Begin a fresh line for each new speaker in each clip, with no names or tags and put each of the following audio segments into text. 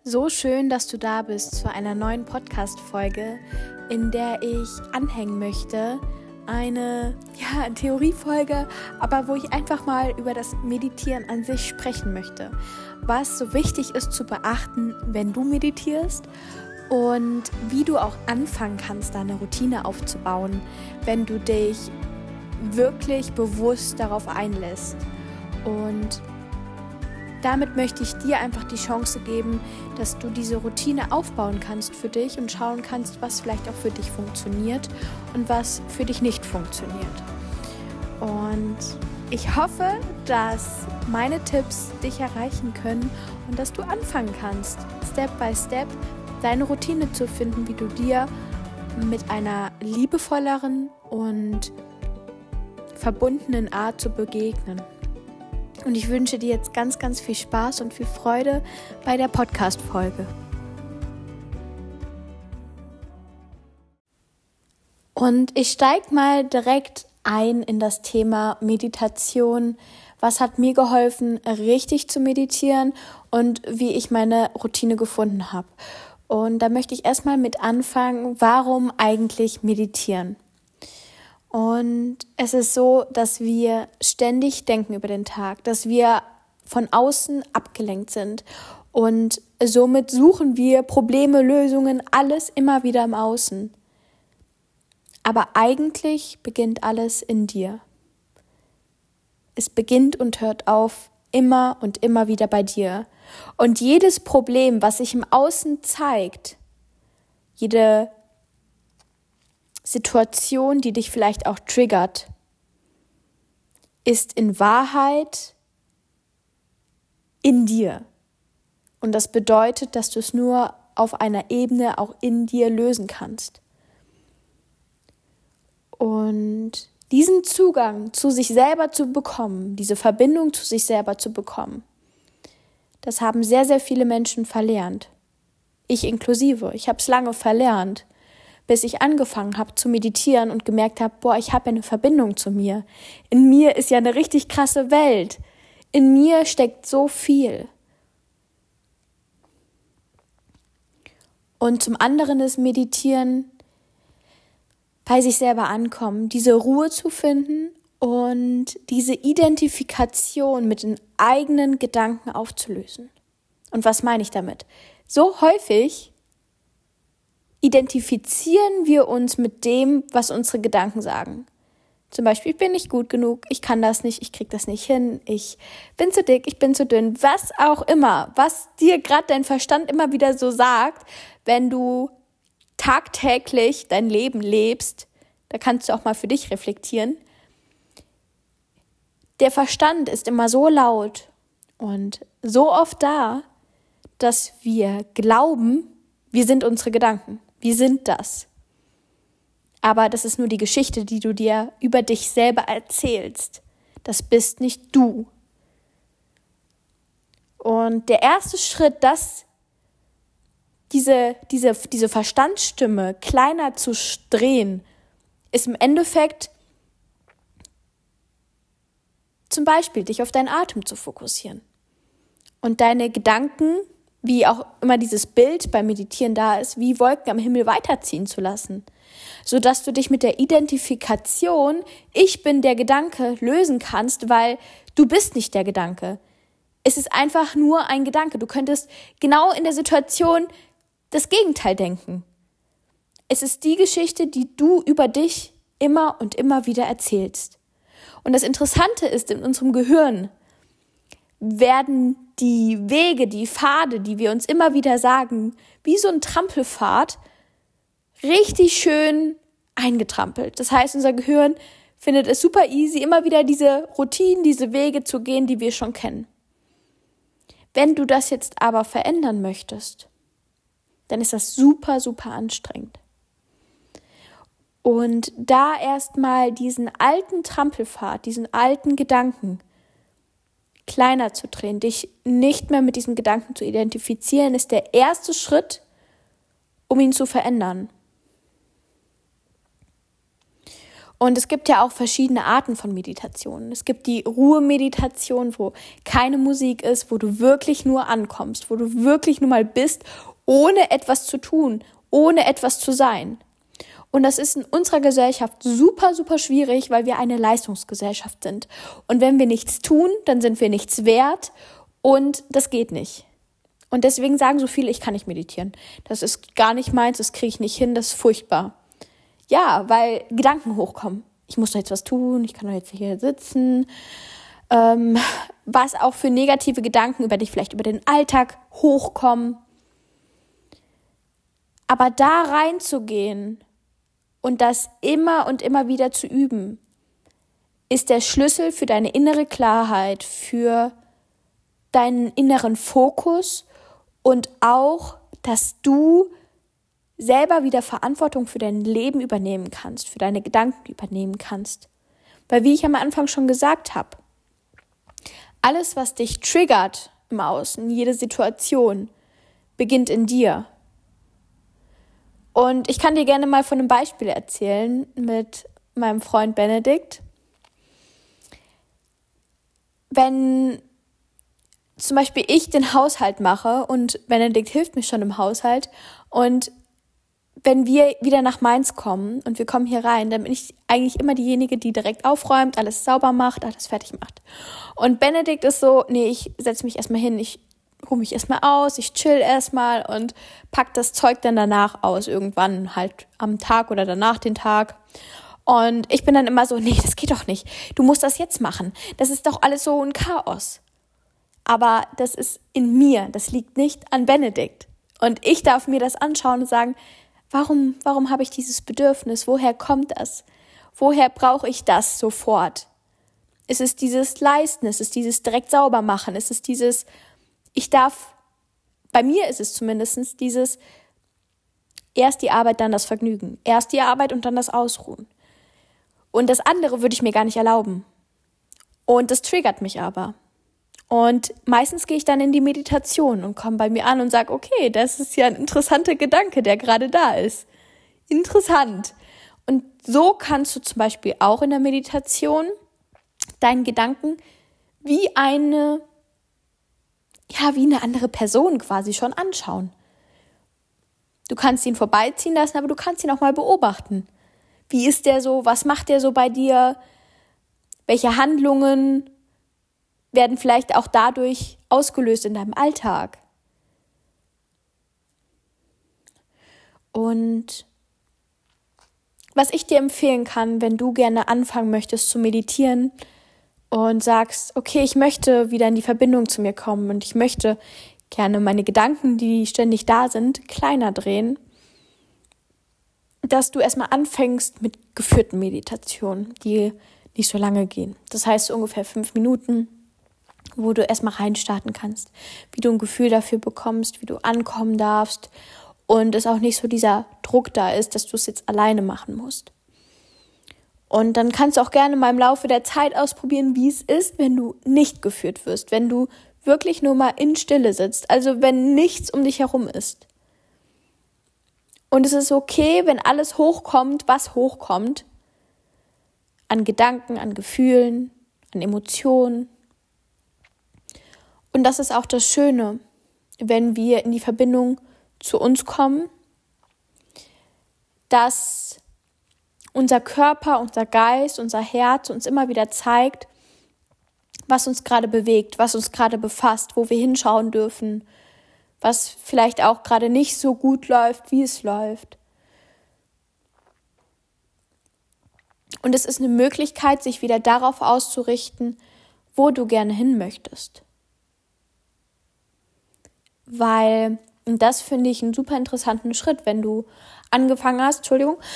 So schön, dass du da bist zu einer neuen Podcast-Folge, in der ich anhängen möchte. Eine Theoriefolge, aber wo ich einfach mal über das Meditieren an sich sprechen möchte. Was so wichtig ist zu beachten, wenn du meditierst und wie du auch anfangen kannst, deine Routine aufzubauen, wenn du dich wirklich bewusst darauf einlässt. Und damit möchte ich dir einfach die Chance geben, dass du diese Routine aufbauen kannst für dich und schauen kannst, was vielleicht auch für dich funktioniert und was für dich nicht funktioniert. Und ich hoffe, dass meine Tipps dich erreichen können und dass du anfangen kannst, Step by Step deine Routine zu finden, wie du dir mit einer liebevolleren und verbundenen Art zu begegnen. Und ich wünsche dir jetzt ganz, ganz viel Spaß und viel Freude bei der Podcast-Folge. Und ich steige mal direkt ein in das Thema Meditation. Was hat mir geholfen, richtig zu meditieren und wie ich meine Routine gefunden habe. Und da möchte ich erstmal mit anfangen, warum eigentlich meditieren? Und es ist so, dass wir ständig denken über den Tag, dass wir von außen abgelenkt sind und somit suchen wir Probleme, Lösungen, alles immer wieder im Außen. Aber eigentlich beginnt alles in dir. Es beginnt und hört auf immer und immer wieder bei dir. Und jedes Problem, was sich im Außen zeigt, jede Situation, die dich vielleicht auch triggert, ist in Wahrheit in dir. Und das bedeutet, dass du es nur auf einer Ebene auch in dir lösen kannst. Und diesen Zugang zu sich selber zu bekommen, diese Verbindung zu sich selber zu bekommen, das haben sehr, sehr viele Menschen verlernt. Ich inklusive. Ich habe es lange verlernt, bis ich angefangen habe zu meditieren und gemerkt habe, ich habe eine Verbindung zu mir. In mir ist ja eine richtig krasse Welt. In mir steckt so viel. Und zum anderen ist Meditieren bei sich selber ankommen, diese Ruhe zu finden und diese Identifikation mit den eigenen Gedanken aufzulösen. Und was meine ich damit? So häufig identifizieren wir uns mit dem, was unsere Gedanken sagen. Zum Beispiel, ich bin nicht gut genug, ich kann das nicht, ich krieg das nicht hin, ich bin zu dick, ich bin zu dünn, was auch immer, was dir gerade dein Verstand immer wieder so sagt, wenn du tagtäglich dein Leben lebst, da kannst du auch mal für dich reflektieren. Der Verstand ist immer so laut und so oft da, dass wir glauben, wir sind unsere Gedanken. Wir sind das. Aber das ist nur die Geschichte, die du dir über dich selber erzählst. Das bist nicht du. Und der erste Schritt, diese Verstandsstimme kleiner zu drehen, ist im Endeffekt zum Beispiel dich auf deinen Atem zu fokussieren. Und deine Gedanken, wie auch immer dieses Bild beim Meditieren da ist, wie Wolken am Himmel weiterziehen zu lassen, sodass du dich mit der Identifikation, ich bin der Gedanke, lösen kannst, weil du bist nicht der Gedanke. Es ist einfach nur ein Gedanke. Du könntest genau in der Situation das Gegenteil denken. Es ist die Geschichte, die du über dich immer und immer wieder erzählst. Und das Interessante ist, in unserem Gehirn werden die Wege, die Pfade, die wir uns immer wieder sagen, wie so ein Trampelpfad, richtig schön eingetrampelt. Das heißt, unser Gehirn findet es super easy, immer wieder diese Routinen, diese Wege zu gehen, die wir schon kennen. Wenn du das jetzt aber verändern möchtest, dann ist das super, super anstrengend. Und da erstmal diesen alten Trampelpfad, diesen alten Gedanken kleiner zu drehen, dich nicht mehr mit diesem Gedanken zu identifizieren, ist der erste Schritt, um ihn zu verändern. Und es gibt ja auch verschiedene Arten von Meditationen. Es gibt die Ruhemeditation, wo keine Musik ist, wo du wirklich nur ankommst, wo du wirklich nur mal bist, ohne etwas zu tun, ohne etwas zu sein. Und das ist in unserer Gesellschaft super, super schwierig, weil wir eine Leistungsgesellschaft sind. Und wenn wir nichts tun, dann sind wir nichts wert und das geht nicht. Und deswegen sagen so viele, ich kann nicht meditieren. Das ist gar nicht meins, das kriege ich nicht hin, das ist furchtbar. Ja, weil Gedanken hochkommen. Ich muss doch jetzt was tun, ich kann doch jetzt hier sitzen. Was auch für negative Gedanken über dich, vielleicht über den Alltag hochkommen. Aber da reinzugehen und das immer und immer wieder zu üben, ist der Schlüssel für deine innere Klarheit, für deinen inneren Fokus und auch, dass du selber wieder Verantwortung für dein Leben übernehmen kannst, für deine Gedanken übernehmen kannst. Weil wie ich am Anfang schon gesagt habe, alles, was dich triggert im Außen, jede Situation, beginnt in dir. Und ich kann dir gerne mal von einem Beispiel erzählen mit meinem Freund Benedikt. Wenn zum Beispiel ich den Haushalt mache und Benedikt hilft mir schon im Haushalt und wenn wir wieder nach Mainz kommen und wir kommen hier rein, dann bin ich eigentlich immer diejenige, die direkt aufräumt, alles sauber macht, alles fertig macht. Und Benedikt ist so, nee, ich setze mich erstmal hin, ich ruhe mich erstmal aus, ich chill erstmal und pack das Zeug dann danach aus, irgendwann halt am Tag oder danach den Tag. Und ich bin dann immer so, nee, das geht doch nicht, du musst das jetzt machen, das ist doch alles so ein Chaos. Aber das ist in mir, das liegt nicht an Benedikt. Und ich darf mir das anschauen und sagen, warum habe ich dieses Bedürfnis? Woher kommt das? Woher brauche ich das sofort? Es ist dieses Leisten, es ist dieses direkt sauber machen, es ist dieses, bei mir ist es zumindest dieses, erst die Arbeit, dann das Vergnügen. Erst die Arbeit und dann das Ausruhen. Und das andere würde ich mir gar nicht erlauben. Und das triggert mich aber. Und meistens gehe ich dann in die Meditation und komme bei mir an und sage, okay, das ist ja ein interessanter Gedanke, der gerade da ist. Interessant. Und so kannst du zum Beispiel auch in der Meditation deinen Gedanken wie eine andere Person quasi schon anschauen. Du kannst ihn vorbeiziehen lassen, aber du kannst ihn auch mal beobachten. Wie ist der so? Was macht der so bei dir? Welche Handlungen werden vielleicht auch dadurch ausgelöst in deinem Alltag? Und was ich dir empfehlen kann, wenn du gerne anfangen möchtest zu meditieren und sagst, okay, ich möchte wieder in die Verbindung zu mir kommen und ich möchte gerne meine Gedanken, die ständig da sind, kleiner drehen, dass du erstmal anfängst mit geführten Meditationen, die nicht so lange gehen. Das heißt ungefähr 5 Minuten, wo du erstmal reinstarten kannst, wie du ein Gefühl dafür bekommst, wie du ankommen darfst und es auch nicht so dieser Druck da ist, dass du es jetzt alleine machen musst. Und dann kannst du auch gerne mal im Laufe der Zeit ausprobieren, wie es ist, wenn du nicht geführt wirst, wenn du wirklich nur mal in Stille sitzt, also wenn nichts um dich herum ist. Und es ist okay, wenn alles hochkommt, was hochkommt, an Gedanken, an Gefühlen, an Emotionen. Und das ist auch das Schöne, wenn wir in die Verbindung zu uns kommen, dass unser Körper, unser Geist, unser Herz uns immer wieder zeigt, was uns gerade bewegt, was uns gerade befasst, wo wir hinschauen dürfen, was vielleicht auch gerade nicht so gut läuft, wie es läuft. Und es ist eine Möglichkeit, sich wieder darauf auszurichten, wo du gerne hin möchtest. Weil, und das finde ich einen super interessanten Schritt, wenn du angefangen hast,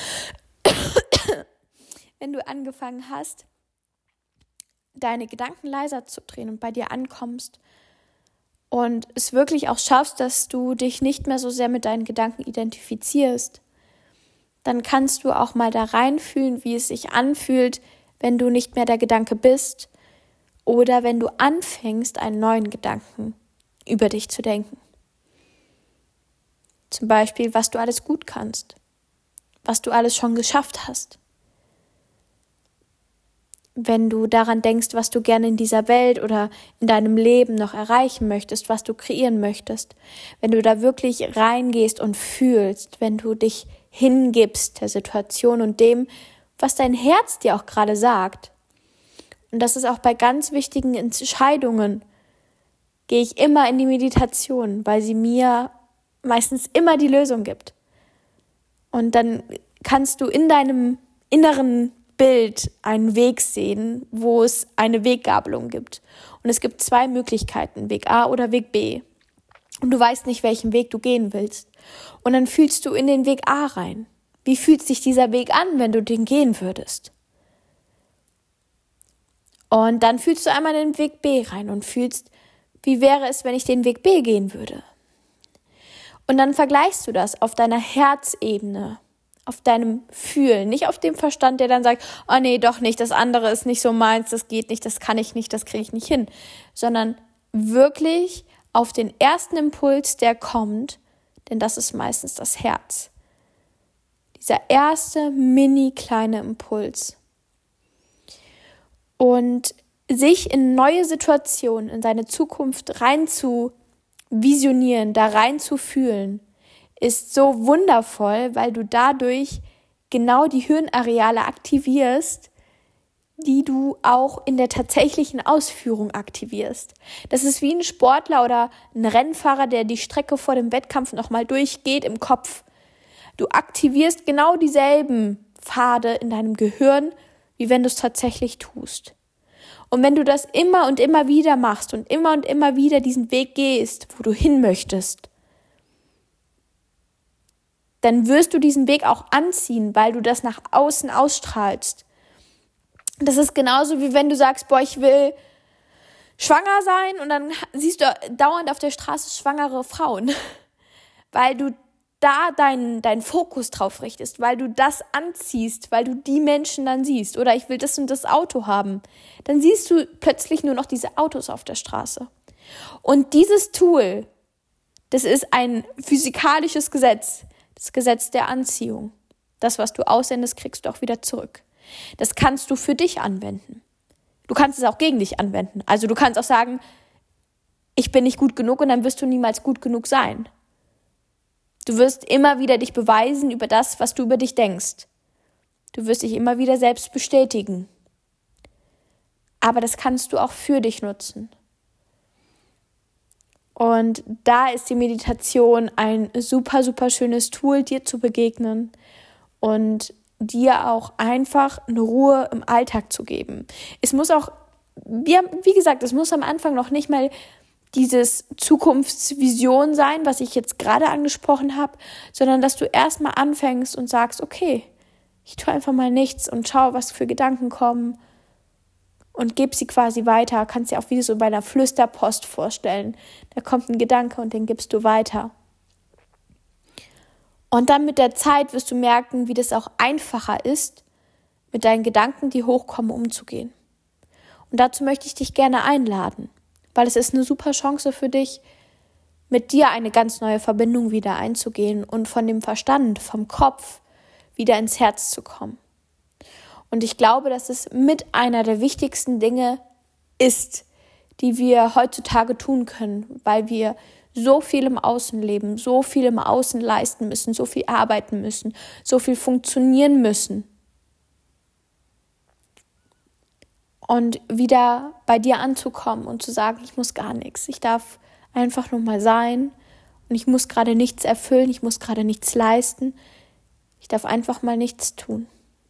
deine Gedanken leiser zu drehen und bei dir ankommst und es wirklich auch schaffst, dass du dich nicht mehr so sehr mit deinen Gedanken identifizierst, dann kannst du auch mal da reinfühlen, wie es sich anfühlt, wenn du nicht mehr der Gedanke bist oder wenn du anfängst, einen neuen Gedanken über dich zu denken. Zum Beispiel, was du alles gut kannst, was du alles schon geschafft hast, wenn du daran denkst, was du gerne in dieser Welt oder in deinem Leben noch erreichen möchtest, was du kreieren möchtest, wenn du da wirklich reingehst und fühlst, wenn du dich hingibst der Situation und dem, was dein Herz dir auch gerade sagt. Und das ist auch bei ganz wichtigen Entscheidungen, gehe ich immer in die Meditation, weil sie mir meistens immer die Lösung gibt. Und dann kannst du in deinem inneren Bild einen Weg sehen, wo es eine Weggabelung gibt. Und es gibt 2 Möglichkeiten, Weg A oder Weg B. Und du weißt nicht, welchen Weg du gehen willst. Und dann fühlst du in den Weg A rein. Wie fühlt sich dieser Weg an, wenn du den gehen würdest? Und dann fühlst du einmal in den Weg B rein und fühlst, wie wäre es, wenn ich den Weg B gehen würde? Und dann vergleichst du das auf deiner Herzebene, auf deinem Fühlen, nicht auf dem Verstand, der dann sagt, oh nee, doch nicht, das andere ist nicht so meins, das geht nicht, das kann ich nicht, das kriege ich nicht hin, sondern wirklich auf den ersten Impuls, der kommt, denn das ist meistens das Herz. Dieser erste mini kleine Impuls. Und sich in neue Situationen, in seine Zukunft rein zu visionieren, da rein zu fühlen, ist so wundervoll, weil du dadurch genau die Hirnareale aktivierst, die du auch in der tatsächlichen Ausführung aktivierst. Das ist wie ein Sportler oder ein Rennfahrer, der die Strecke vor dem Wettkampf nochmal durchgeht im Kopf. Du aktivierst genau dieselben Pfade in deinem Gehirn, wie wenn du es tatsächlich tust. Und wenn du das immer und immer wieder machst und immer wieder diesen Weg gehst, wo du hin möchtest, dann wirst du diesen Weg auch anziehen, weil du das nach außen ausstrahlst. Das ist genauso wie wenn du sagst, boah, ich will schwanger sein und dann siehst du dauernd auf der Straße schwangere Frauen, weil du da deinen Fokus drauf richtest, weil du das anziehst, weil du die Menschen dann siehst. Oder ich will das und das Auto haben. Dann siehst du plötzlich nur noch diese Autos auf der Straße. Und dieses Tool, das ist ein physikalisches Gesetz, das Gesetz der Anziehung. Das, was du aussendest, kriegst du auch wieder zurück. Das kannst du für dich anwenden. Du kannst es auch gegen dich anwenden. Also du kannst auch sagen, ich bin nicht gut genug und dann wirst du niemals gut genug sein. Du wirst immer wieder dich beweisen über das, was du über dich denkst. Du wirst dich immer wieder selbst bestätigen. Aber das kannst du auch für dich nutzen. Und da ist die Meditation ein super, super schönes Tool, dir zu begegnen und dir auch einfach eine Ruhe im Alltag zu geben. Es muss auch, wie gesagt, es muss am Anfang noch nicht mal dieses Zukunftsvision sein, was ich jetzt gerade angesprochen habe, sondern dass du erstmal anfängst und sagst, okay, ich tue einfach mal nichts und schau, was für Gedanken kommen und gib sie quasi weiter. Kannst dir auch wie so bei einer Flüsterpost vorstellen. Da kommt ein Gedanke und den gibst du weiter. Und dann mit der Zeit wirst du merken, wie das auch einfacher ist, mit deinen Gedanken, die hochkommen, umzugehen. Und dazu möchte ich dich gerne einladen. Weil es ist eine super Chance für dich, mit dir eine ganz neue Verbindung wieder einzugehen und von dem Verstand, vom Kopf wieder ins Herz zu kommen. Und ich glaube, dass es mit einer der wichtigsten Dinge ist, die wir heutzutage tun können, weil wir so viel im Außen leben, so viel im Außen leisten müssen, so viel arbeiten müssen, so viel funktionieren müssen. Und wieder bei dir anzukommen und zu sagen, ich muss gar nichts. Ich darf einfach nur mal sein und ich muss gerade nichts erfüllen, ich muss gerade nichts leisten. Ich darf einfach mal nichts tun.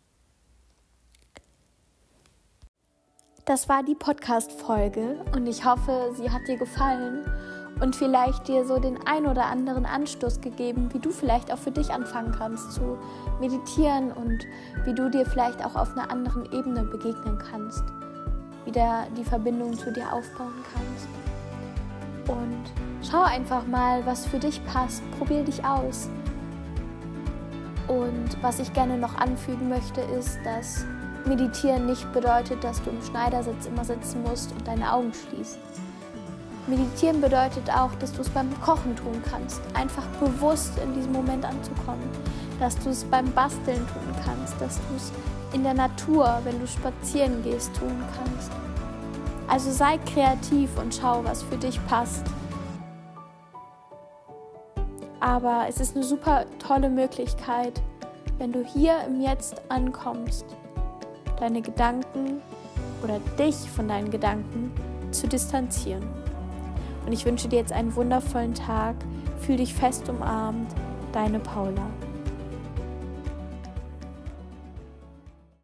Das war die Podcast-Folge und ich hoffe, sie hat dir gefallen und vielleicht dir so den ein oder anderen Anstoß gegeben, wie du vielleicht auch für dich anfangen kannst zu meditieren und wie du dir vielleicht auch auf einer anderen Ebene begegnen kannst. Wieder die Verbindung zu dir aufbauen kannst. Und schau einfach mal, was für dich passt. Probier dich aus. Und was ich gerne noch anfügen möchte, ist, dass Meditieren nicht bedeutet, dass du im Schneidersitz immer sitzen musst und deine Augen schließt. Meditieren bedeutet auch, dass du es beim Kochen tun kannst. Einfach bewusst in diesem Moment anzukommen. dass du es beim Basteln tun kannst, dass du es in der Natur, wenn du spazieren gehst, tun kannst. Also sei kreativ und schau, was für dich passt. Aber es ist eine super tolle Möglichkeit, wenn du hier im Jetzt ankommst, deine Gedanken oder dich von deinen Gedanken zu distanzieren. Und ich wünsche dir jetzt einen wundervollen Tag. Fühl dich fest umarmt, deine Paula.